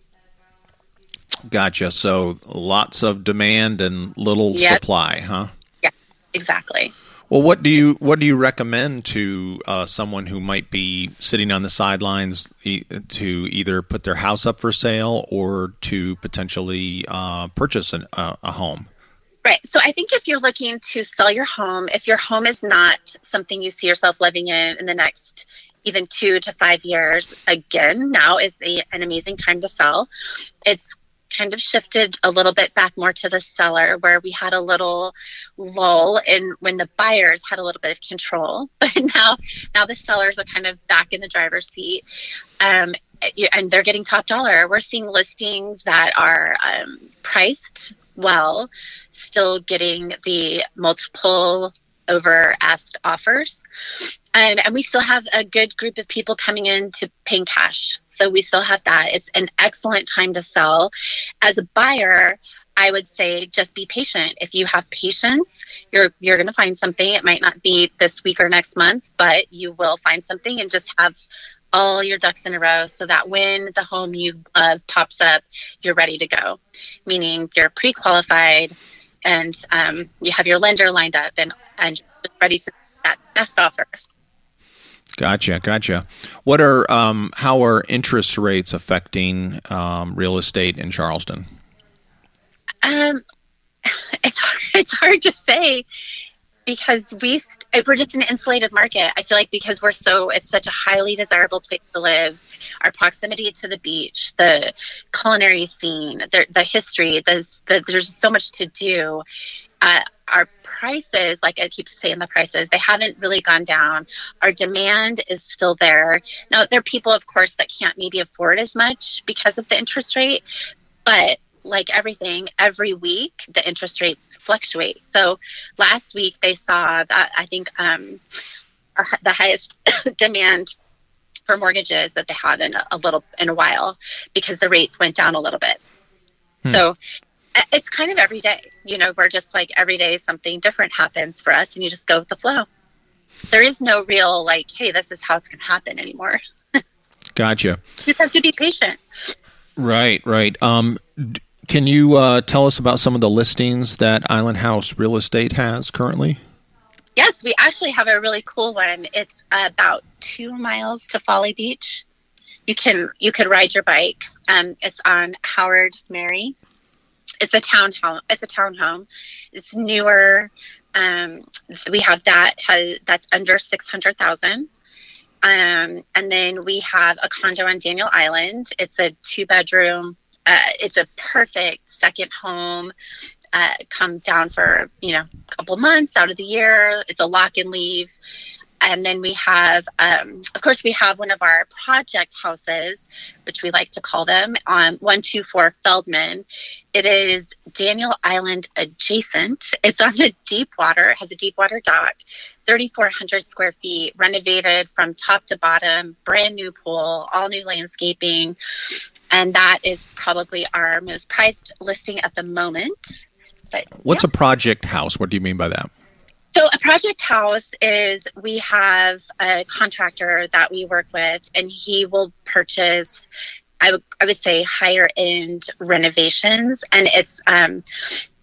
Gotcha. So lots of demand and little yep. supply, huh? Yeah, exactly. Well, what do you what do you recommend to uh, someone who might be sitting on the sidelines e- to either put their house up for sale or to potentially uh, purchase an, uh, a home? Right. So I think if you're looking to sell your home, if your home is not something you see yourself living in in the next even two to five years, again, now is a, an amazing time to sell. It's kind of shifted a little bit back more to the seller, where we had a little lull in when the buyers had a little bit of control, but now now the sellers are kind of back in the driver's seat, um, and they're getting top dollar. We're seeing listings that are um, priced well, still getting the multiple over asked offers. Um, and we still have a good group of people coming in to paying cash. So we still have that. It's an excellent time to sell. As a buyer, I would say just be patient. If you have patience, you're you're going to find something. It might not be this week or next month, but you will find something, and just have all your ducks in a row so that when the home you love pops up, you're ready to go. Meaning you're pre-qualified and um, you have your lender lined up and, and ready to that best offer. Gotcha, gotcha. What are um, how are interest rates affecting um, real estate in Charleston? Um, it's it's hard to say because we we're just an insulated market. I feel like because we're so it's such a highly desirable place to live. Our proximity to the beach, the culinary scene, the the history. There's the, there's so much to do. Uh, our prices, like I keep saying, the prices, they haven't really gone down. Our demand is still there. Now, there are people, of course, that can't maybe afford as much because of the interest rate, but like everything, every week the interest rates fluctuate. So last week they saw that I think um, our, the highest demand for mortgages that they had in a, a little in a while because the rates went down a little bit. Hmm. So it's kind of every day, you know, we're just like every day something different happens for us and you just go with the flow. There is no real like, hey, this is how it's going to happen anymore. Gotcha. You have to be patient. Right, right. Um, d- can you uh, tell us about some of the listings that Island House Real Estate has currently? Yes, we actually have a really cool one. It's about two miles to Folly Beach. You can you could ride your bike. Um, it's on Howard Mary. It's a townhome. It's a townhome. It's newer. Um, we have that has that's under six hundred thousand. Um, and then we have a condo on Daniel Island. It's a two bedroom. Uh, it's a perfect second home. Uh, come down for you know a couple months out of the year. It's a lock and leave. And then we have, um, of course, we have one of our project houses, which we like to call them, on one two four Feldman. It is Daniel Island adjacent. It's on a deep water. It has a deep water dock, thirty-four hundred square feet, renovated from top to bottom, brand new pool, all new landscaping. And that is probably our most priced listing at the moment. But, What's yeah. a project house? What do you mean by that? So a project house is we have a contractor that we work with, and he will purchase, I would I would say, higher end renovations, and it's um,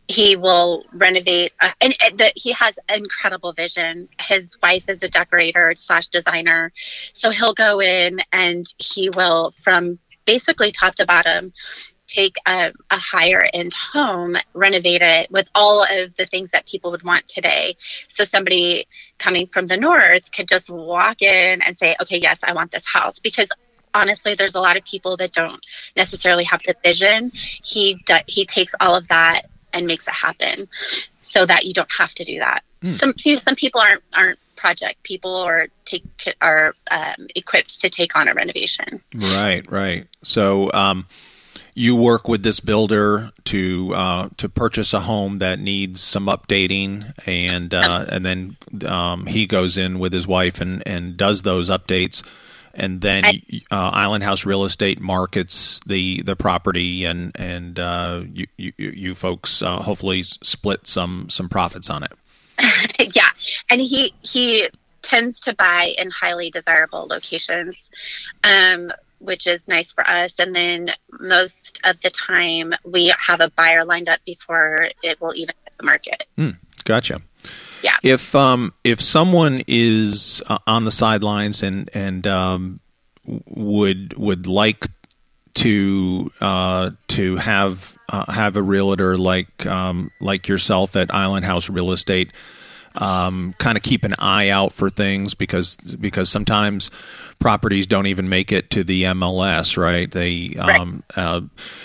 he will renovate, uh, and, and the, he has incredible vision. His wife is a decorator slash designer, so he'll go in and he will, from basically top to bottom, take a, a higher end home, renovate it with all of the things that people would want today. So somebody coming from the north could just walk in and say, okay, yes, I want this house. Because honestly, there's a lot of people that don't necessarily have the vision. He do, he takes all of that and makes it happen so that you don't have to do that. Mm. Some you know, some people aren't aren't project people or take are um, equipped to take on a renovation. Right, right. So um, you work with this builder to uh, to purchase a home that needs some updating, and uh, and then um, he goes in with his wife and, and does those updates. And then uh, Island House Real Estate markets the, the property, and and uh, you, you you folks uh, hopefully split some some profits on it. Yeah, and he he tends to buy in highly desirable locations, um, which is nice for us. And then most of the time, we have a buyer lined up before it will even hit the market. Mm, gotcha. Yeah. If um if someone is uh, on the sidelines and and um would would like to uh to have uh, have a realtor like um like yourself at Island House Real Estate, um kind of keep an eye out for things, because because sometimes properties don't even make it to the M L S, right? They um right. Uh,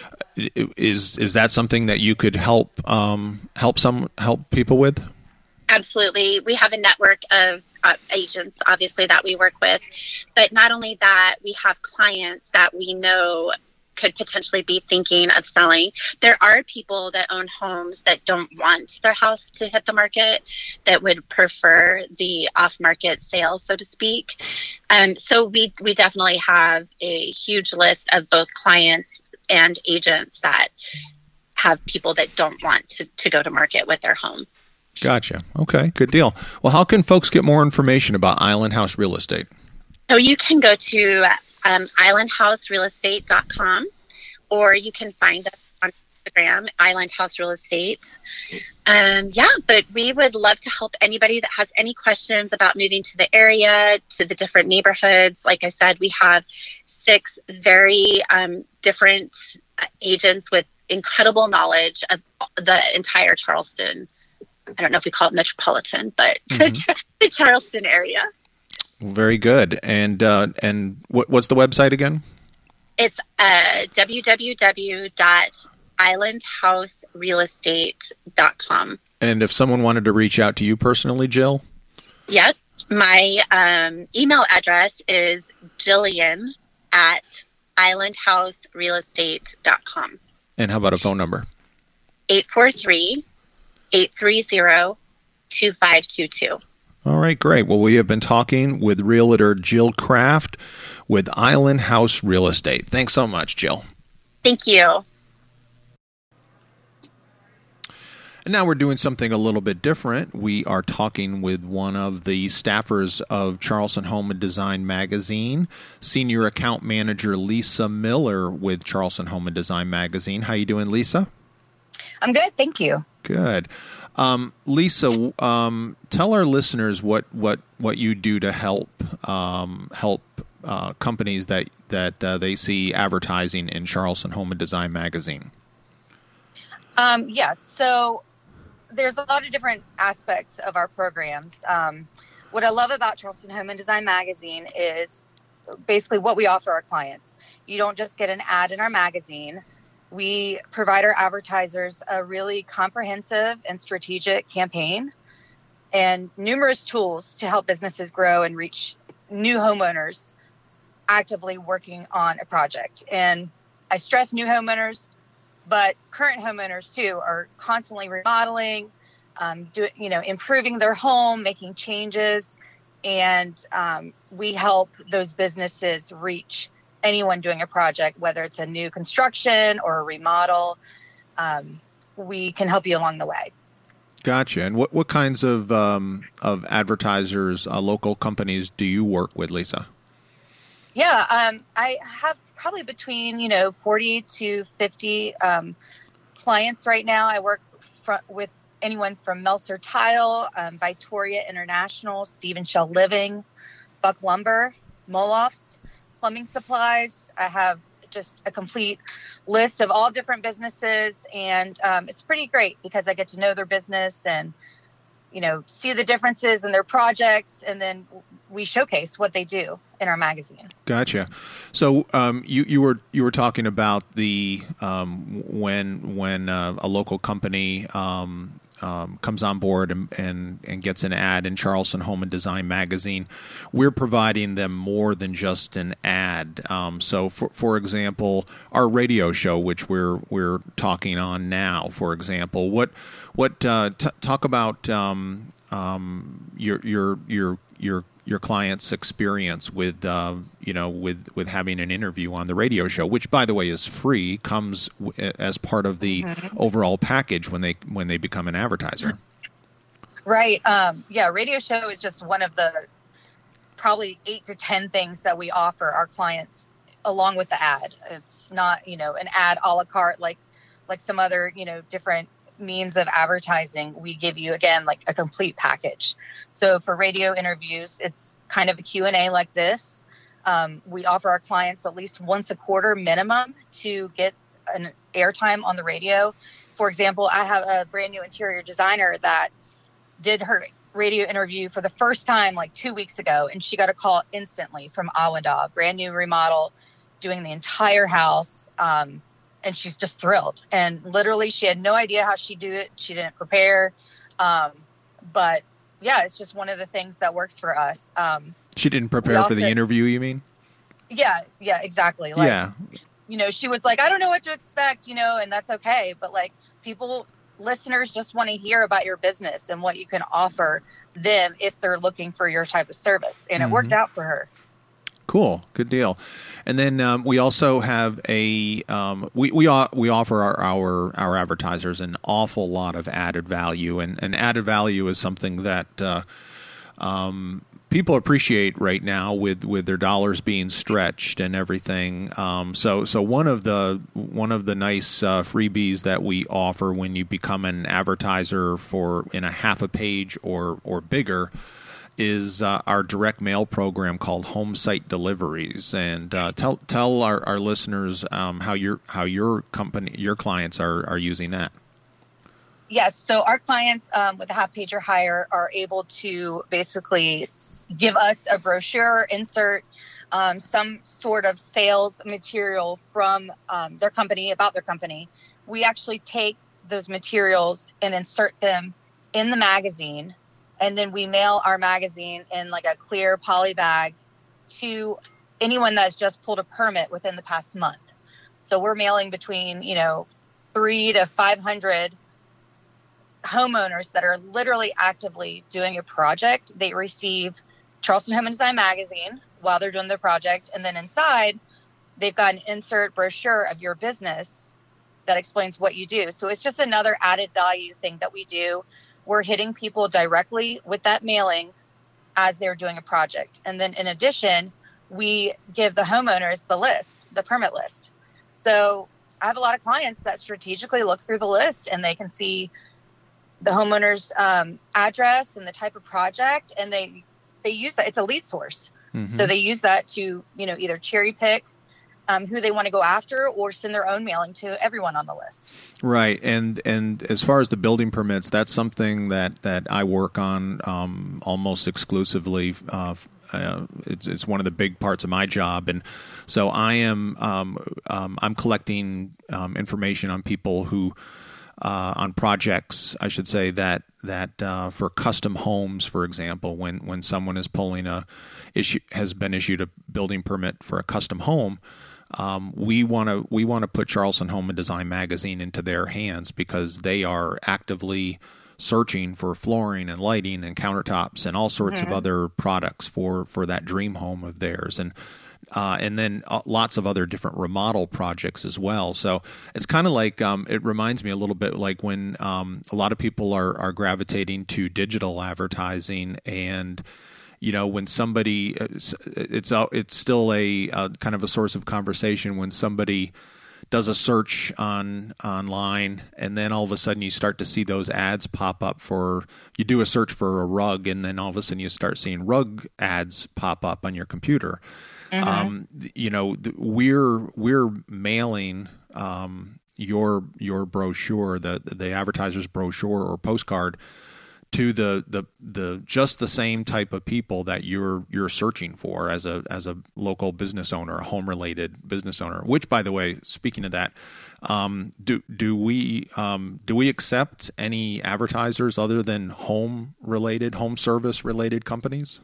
is is that something that you could help um help some help people with? Absolutely. We have a network of uh, agents, obviously, that we work with. But not only that, we have clients that we know could potentially be thinking of selling. There are people that own homes that don't want their house to hit the market, that would prefer the off-market sale, so to speak. And um, so we, we definitely have a huge list of both clients and agents that have people that don't want to, to go to market with their home. Gotcha. Okay, good deal. Well, how can folks get more information about Island House Real Estate? So you can go to um, island house real estate dot com, or you can find us on Instagram, Island House Real Estate. Um, yeah, but we would love to help anybody that has any questions about moving to the area, to the different neighborhoods. Like I said, we have six very um, different agents with incredible knowledge of the entire Charleston. I don't know if we call it metropolitan, but mm-hmm. the Charleston area. Very good. And uh, and what, what's the website again? It's uh, w w w dot island house real estate dot com. And if someone wanted to reach out to you personally, Jill? Yes. My um, email address is Jillian at island house real estate dot com. And how about a phone number? eight four three, eight three zero, two five two two. All right, great. Well, we have been talking with realtor Jill Kraft with Island House Real Estate. Thanks so much, Jill. Thank you. And now we're doing something a little bit different. We are talking with one of the staffers of Charleston Home and Design Magazine, Senior Account Manager Lisa Miller with Charleston Home and Design Magazine. How you doing, Lisa? I'm good, thank you. Good. Um, Lisa, um, tell our listeners what, what, what you do to help um, help uh, companies that, that uh, they see advertising in Charleston Home and Design Magazine. Um, yes, yeah, so there's a lot of different aspects of our programs. Um, what I love about Charleston Home and Design Magazine is basically what we offer our clients. You don't just get an ad in our magazine. We provide our advertisers a really comprehensive and strategic campaign and numerous tools to help businesses grow and reach new homeowners actively working on a project. And I stress new homeowners, but current homeowners too are constantly remodeling, um, do, you know, improving their home, making changes, and um, we help those businesses reach anyone doing a project, whether it's a new construction or a remodel. Um, we can help you along the way. Gotcha. And what, what kinds of um, of advertisers, uh, local companies do you work with, Lisa? Yeah, um, I have probably between, you know, forty to fifty um, clients right now. I work fr- with anyone from Melser Tile, um, Victoria International, Stephen Shell Living, Buck Lumber, Molofts, Plumbing Supplies. I have just a complete list of all different businesses, and um, it's pretty great because I get to know their business and, you know, see the differences in their projects, and then we showcase what they do in our magazine. Gotcha. So um, you you were you were talking about the um, when when uh, a local company um, um, comes on board and, and and gets an ad in Charleston Home and Design magazine, we're providing them more than just an ad. Um, so for for example, our radio show, which we're we're talking on now, for example, what what uh, t- talk about um, um, your your your your your client's experience with, uh, you know, with, with having an interview on the radio show, which, by the way, is free, comes w- as part of the mm-hmm. overall package when they when they become an advertiser. Right. Um, yeah, radio show is just one of the probably eight to ten things that we offer our clients along with the ad. It's not, you know, an ad a la carte like like some other, you know, different means of advertising. We give you, again, like a complete package. So for radio interviews, it's kind of a Q and A like this. Um, we offer our clients at least once a quarter minimum to get an airtime on the radio. For example, I have a brand new interior designer that did her radio interview for the first time like two weeks ago, and she got a call instantly from Awanda, brand new remodel, doing the entire house. Um, And she's just thrilled. And literally, she had no idea how she'd do it. She didn't prepare. Um, but, yeah, it's just one of the things that works for us. Um, she didn't prepare also, for the interview, you mean? Yeah, yeah, exactly. Like, yeah. You know, she was like, I don't know what to expect, you know, and that's okay. But, like, people, listeners just want to hear about your business and what you can offer them if they're looking for your type of service. And mm-hmm. it worked out for her. Cool, good deal. And then um, we also have a um, we we we offer our, our our advertisers an awful lot of added value, and, and added value is something that uh, um, people appreciate right now with, with their dollars being stretched and everything. Um, so so one of the one of the nice uh, freebies that we offer when you become an advertiser for in a half a page or or bigger is uh, our direct mail program called Home Site Deliveries, and uh, tell tell our, our listeners um, how your how your company your clients are, are using that. Yes, so our clients um, with a half page or higher are able to basically give us a brochure, insert um, some sort of sales material from um, their company about their company. We actually take those materials and insert them in the magazine. And then we mail our magazine in like a clear poly bag to anyone that's just pulled a permit within the past month. So we're mailing between, you know, three to five hundred homeowners that are literally actively doing a project. They receive Charleston Home and Design magazine while they're doing their project. And then inside, they've got an insert brochure of your business that explains what you do. So it's just another added value thing that we do. We're hitting people directly with that mailing as they're doing a project. And then in addition, we give the homeowners the list, the permit list. So I have a lot of clients that strategically look through the list and they can see the homeowner's um, address and the type of project, and they they use that. It's a lead source. Mm-hmm. So they use that to, you know, either cherry pick Um, who they want to go after, or send their own mailing to everyone on the list. Right, and and as far as the building permits, that's something that, that I work on um, almost exclusively. Uh, uh, it's, it's one of the big parts of my job, and so I am um, um, I'm collecting um, information on people who uh, on projects, I should say, that that uh, for custom homes, for example, when when someone is pulling a issue has been issued a building permit for a custom home. Um, we want to we want to put Charleston Home and Design magazine into their hands because they are actively searching for flooring and lighting and countertops and all sorts mm-hmm. of other products for, for that dream home of theirs, and uh, and then uh, lots of other different remodel projects as well. So it's kind of like um, it reminds me a little bit like when um, a lot of people are are gravitating to digital advertising. And you know, when somebody, it's it's, it's still a uh, kind of a source of conversation when somebody does a search on online, and then all of a sudden you start to see those ads pop up for, you do a search for a rug, and then all of a sudden you start seeing rug ads pop up on your computer. Mm-hmm. Um, you know, we're we're mailing um, your your brochure, the the advertiser's brochure or postcard, to the, the the just the same type of people that you're you're searching for as a as a local business owner, a home related business owner. Which, by the way, speaking of that, um, do do we um, do we accept any advertisers other than home related, home service related companies?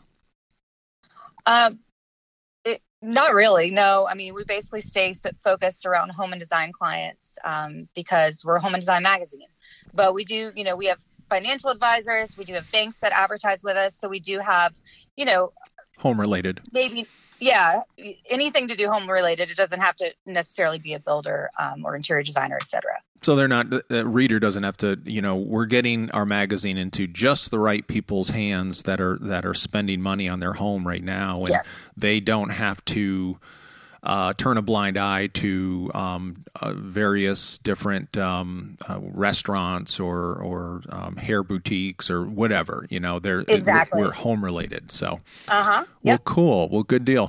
Um, it, not really. No, I mean, we basically stay focused around home and design clients um, because we're a home and design magazine. But we do, you know, we have financial advisors. We do have banks that advertise with us. So we do have, you know, home related. Maybe, yeah, anything to do home related. It doesn't have to necessarily be a builder um, or interior designer, et cetera. So they're not, the reader doesn't have to, you know, we're getting our magazine into just the right people's hands that are that are spending money on their home right now, and yes. they don't have to uh, turn a blind eye to um, uh, various different um, uh, restaurants or or um, hair boutiques or whatever. You know, they're exactly. we're, we're home related. So, uh huh. Well, yep. Cool. Well, good deal.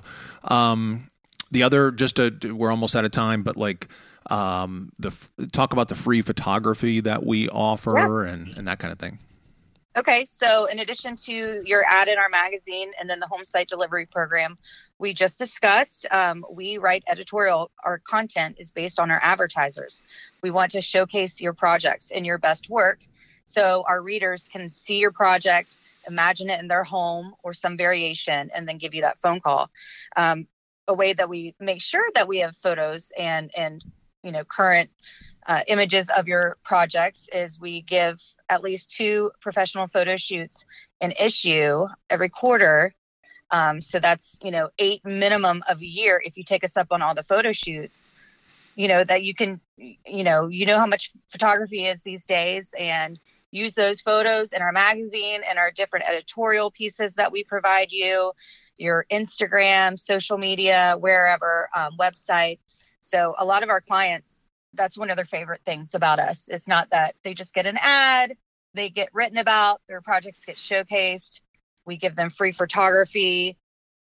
Um, the other, just to, we're almost out of time, but like. Um, the talk about the free photography that we offer yes. and, and that kind of thing. Okay. So in addition to your ad in our magazine and then the home site delivery program we just discussed, um, we write editorial. Our content is based on our advertisers. We want to showcase your projects and your best work so our readers can see your project, imagine it in their home or some variation, and then give you that phone call. Um, a way that we make sure that we have photos and, and, you know, current uh, images of your projects is we give at least two professional photo shoots an issue every quarter. Um, so that's, you know, eight minimum of a year. If you take us up on all the photo shoots, you know, that you can, you know, you know how much photography is these days, and use those photos in our magazine and our different editorial pieces that we provide you, your Instagram, social media, wherever, um, website. So a lot of our clients, that's one of their favorite things about us. It's not that they just get an ad, they get written about, their projects get showcased. We give them free photography,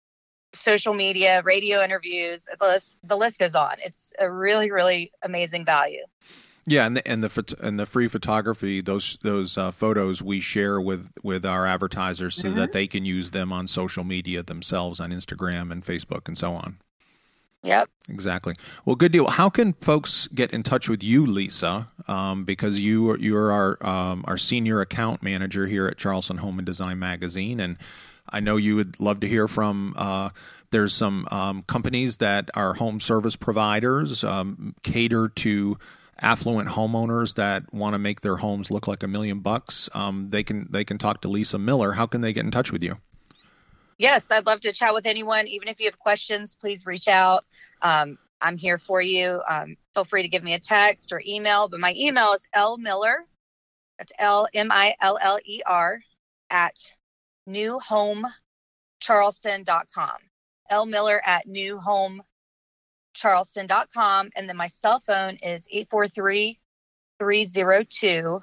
social media, radio interviews. The list, the list goes on. It's a really, really amazing value. Yeah, and the and the and the free photography, those those uh, photos we share with, with our advertisers so mm-hmm. that they can use them on social media themselves, on Instagram and Facebook and so on. Yep. Exactly. Well, good deal. How can folks get in touch with you, Lisa? Um, because you are, you are our um, our senior account manager here at Charleston Home and Design Magazine, and I know you would love to hear from. Uh, there's some um, companies that are home service providers, um, cater to affluent homeowners that want to make their homes look like a million bucks. Um, they can they can talk to Lisa Miller. How can they get in touch with you? Yes, I'd love to chat with anyone. Even if you have questions, please reach out. Um, I'm here for you. Um, feel free to give me a text or email. But my email is lmiller, that's L M I L L E R, at new home charleston dot com. lmiller at new home charleston dot com. And then my cell phone is eight four three, three zero two,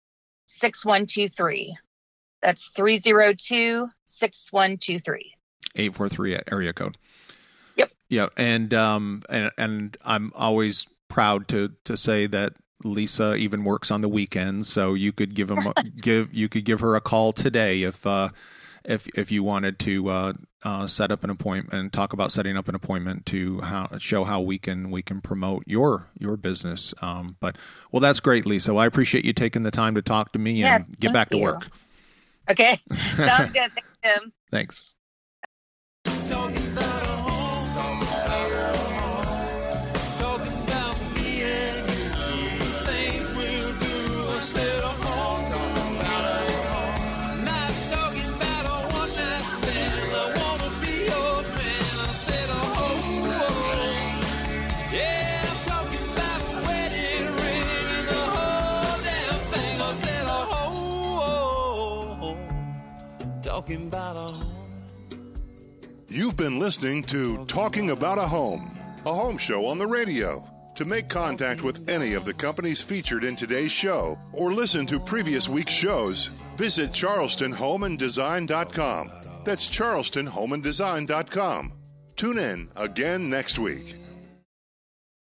six one two three. That's three zero two, six one two three. eight four three area code. Yep. Yeah, and um and and I'm always proud to to say that Lisa even works on the weekends, so you could give him give you could give her a call today if uh if if you wanted to uh, uh set up an appointment and talk about setting up an appointment to how show how we can we can promote your your business. Um but well, that's great, Lisa. Well, I appreciate you taking the time to talk to me yes, and get back to you. work. Okay. Sounds good. Thanks, Tim. Thanks. Talking about a home, talking about a home, talking about me and you, the things we'll do instead of home, talking about a home, not talking about a one night stand. I wanna be your man instead of home, yeah, I'm talking about a wedding ring and the whole damn thing instead of home, talking about a home. You've been listening to Talking About a Home, a home show on the radio. To make contact with any of the companies featured in today's show or listen to previous week's shows, visit charleston home and design dot com. That's charleston home and design dot com. Tune in again next week.